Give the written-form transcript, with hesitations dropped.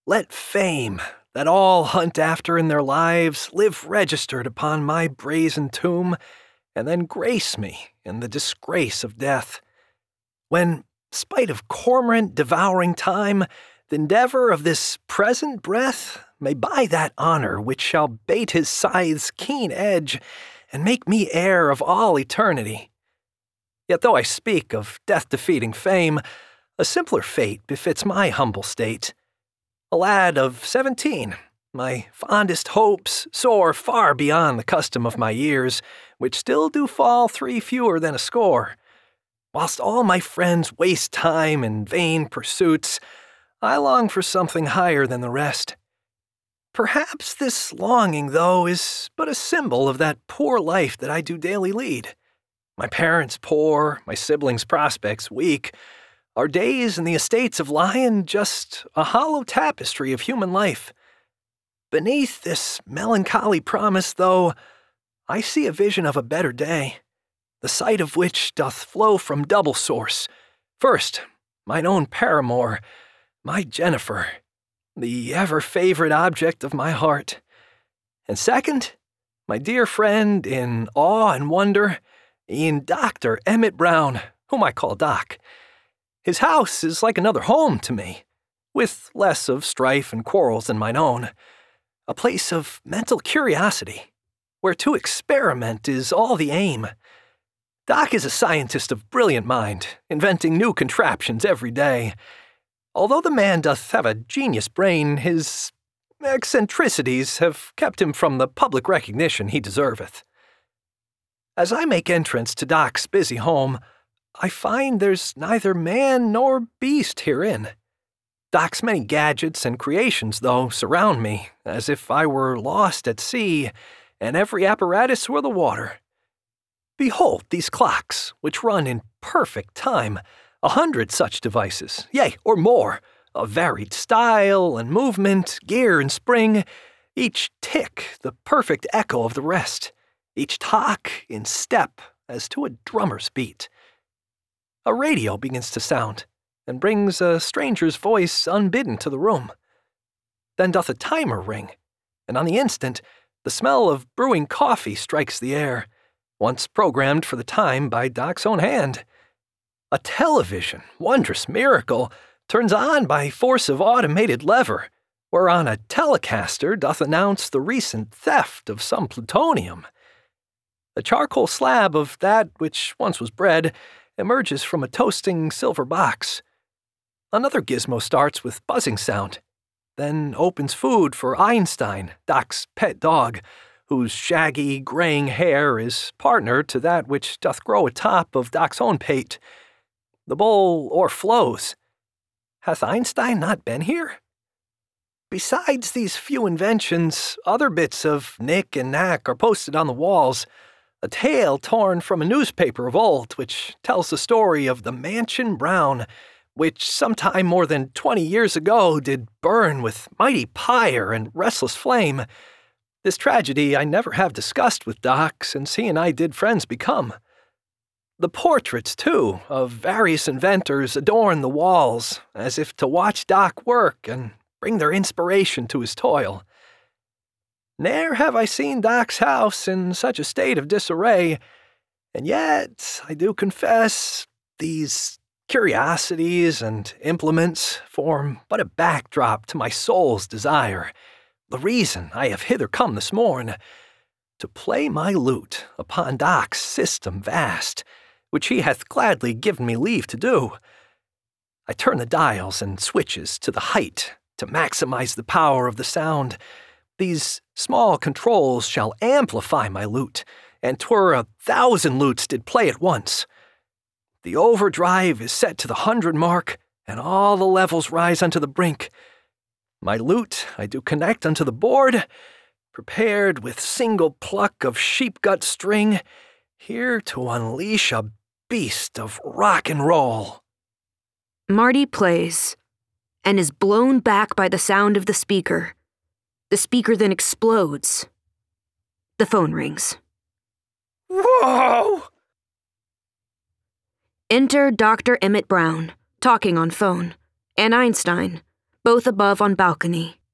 Let fame, that all hunt after in their lives, live registered upon my brazen tomb, and then grace me in the disgrace of death. When, spite of cormorant devouring time, the endeavor of this present breath may buy that honor which shall bait his scythe's keen edge and make me heir of all eternity. Yet though I speak of death-defeating fame, a simpler fate befits my humble state. A lad of 17, my fondest hopes soar far beyond the custom of my years, which still do fall 3 fewer than a score. Whilst all my friends waste time in vain pursuits, I long for something higher than the rest. Perhaps this longing, though, is but a symbol of that poor life that I do daily lead. My parents poor, my siblings' prospects weak, our days in the estates of Lion just a hollow tapestry of human life. Beneath this melancholy promise, though, I see a vision of a better day, the sight of which doth flow from double source. First, mine own paramour, my Jennifer, the ever-favorite object of my heart. And second, my dear friend in awe and wonder, e'en Dr. Emmett Brown, whom I call Doc. His house is like another home to me, with less of strife and quarrels than mine own, a place of mental curiosity, where to experiment is all the aim. Doc is a scientist of brilliant mind, inventing new contraptions every day. Although the man doth have a genius brain, his eccentricities have kept him from the public recognition he deserveth. As I make entrance to Doc's busy home, I find there's neither man nor beast herein. Doc's many gadgets and creations, though, surround me, as if I were lost at sea, and every apparatus were the water. Behold these clocks, which run in perfect time, 100 such devices, yea, or more, of varied style and movement, gear and spring, each tick the perfect echo of the rest, each tock in step as to a drummer's beat. A radio begins to sound, and brings a stranger's voice unbidden to the room. Then doth a timer ring, and on the instant, the smell of brewing coffee strikes the air, once programmed for the time by Doc's own hand. A television, wondrous miracle, turns on by force of automated lever, whereon a telecaster doth announce the recent theft of some plutonium. A charcoal slab of that which once was bread emerges from a toasting silver box. Another gizmo starts with buzzing sound, then opens food for Einstein, Doc's pet dog, whose shaggy, graying hair is partner to that which doth grow atop of Doc's own pate. The bowl o'erflows. Hath Einstein not been here? Besides these few inventions, other bits of knick and knack are posted on the walls, a tale torn from a newspaper of old, which tells the story of the Mansion Brown, which sometime more than 20 years ago did burn with mighty pyre and restless flame. This tragedy I never have discussed with Doc, since he and I did friends become. The portraits, too, of various inventors adorn the walls, as if to watch Doc work and bring their inspiration to his toil. Ne'er have I seen Doc's house in such a state of disarray, and yet, I do confess, these curiosities and implements form but a backdrop to my soul's desire, the reason I have hither come this morn, to play my lute upon Doc's system vast, which he hath gladly given me leave to do. I turn the dials and switches to the height to maximize the power of the sound. These small controls shall amplify my lute, and 'twere 1,000 lutes did play at once. The overdrive is set to the 100 mark, and all the levels rise unto the brink. My lute I do connect unto the board, prepared with single pluck of sheep-gut string, here to unleash a beast of rock and roll. Marty plays, and is blown back by the sound of the speaker. The speaker then explodes. The phone rings. Whoa! Enter Dr. Emmett Brown, talking on phone, and Einstein, both above on balcony.